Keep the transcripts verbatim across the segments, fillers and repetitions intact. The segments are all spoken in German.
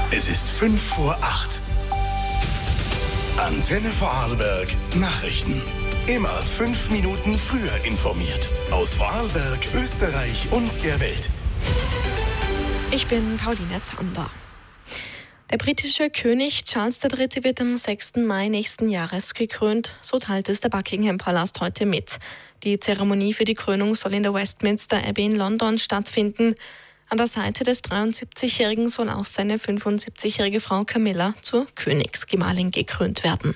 Es ist fünf vor acht. Antenne Vorarlberg Nachrichten. Immer fünf Minuten früher informiert. Aus Vorarlberg, Österreich und der Welt. Ich bin Pauline Zander. Der britische König Charles der Dritte wird am sechsten Mai nächsten Jahres gekrönt, so teilt es der Buckingham Palast heute mit. Die Zeremonie für die Krönung soll in der Westminster Abbey in London stattfinden. An der Seite des dreiundsiebzigjährigen soll auch seine fünfundsiebzigjährige Frau Camilla zur Königsgemahlin gekrönt werden.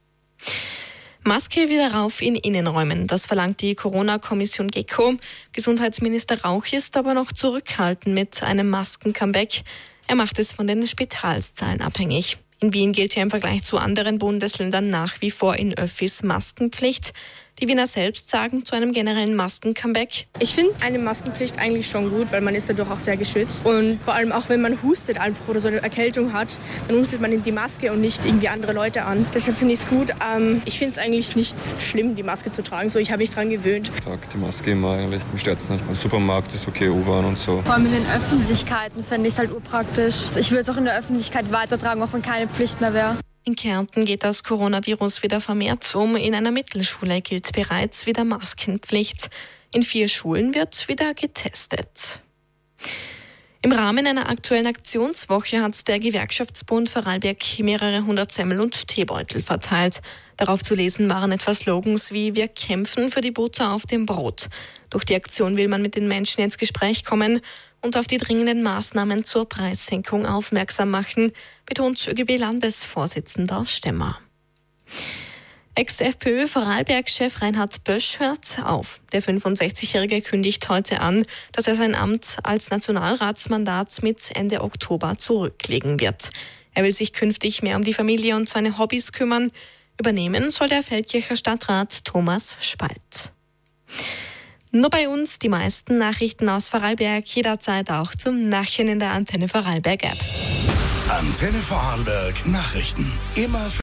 Maske wieder rauf in Innenräumen, das verlangt die Corona-Kommission GECO. Gesundheitsminister Rauch ist aber noch zurückhaltend mit einem Masken-Comeback. Er macht es von den Spitalszahlen abhängig. In Wien gilt ja im Vergleich zu anderen Bundesländern nach wie vor in Öffis Maskenpflicht. Die Wiener selbst sagen zu einem generellen Masken-Comeback: Ich finde eine Maskenpflicht eigentlich schon gut, weil man ist dadurch auch sehr geschützt. Und vor allem auch wenn man hustet einfach oder so eine Erkältung hat, dann hustet man in die Maske und nicht irgendwie andere Leute an. Deshalb finde ich es gut. Ähm, ich finde es eigentlich nicht schlimm, die Maske zu tragen. So, ich habe mich daran gewöhnt. Ich trage die Maske immer eigentlich. Mich stört es nicht. Im Supermarkt ist okay, U-Bahn und so. Vor allem in den Öffentlichkeiten fände ich es halt urpraktisch. Ich würde es auch in der Öffentlichkeit weitertragen, auch wenn keine Pflicht mehr wäre. In Kärnten geht das Coronavirus wieder vermehrt um. In einer Mittelschule gilt bereits wieder Maskenpflicht. In vier Schulen wird wieder getestet. Im Rahmen einer aktuellen Aktionswoche hat der Gewerkschaftsbund Vorarlberg mehrere hundert Semmel- und Teebeutel verteilt. Darauf zu lesen waren etwa Slogans wie „Wir kämpfen für die Butter auf dem Brot". Durch die Aktion will man mit den Menschen ins Gespräch kommen und auf die dringenden Maßnahmen zur Preissenkung aufmerksam machen, betont ÖGB-Landesvorsitzender Stemmer. Ex-FPÖ Vorarlberg-Chef Reinhard Bösch hört auf. Der fünfundsechzigjährige kündigt heute an, dass er sein Amt als Nationalratsmandat mit Ende Oktober zurücklegen wird. Er will sich künftig mehr um die Familie und seine Hobbys kümmern. Übernehmen soll der Feldkircher Stadtrat Thomas Spalt. Nur bei uns die meisten Nachrichten aus Vorarlberg, jederzeit auch zum Nachhören in der Antenne Vorarlberg App. Antenne Vorarlberg Nachrichten. Immer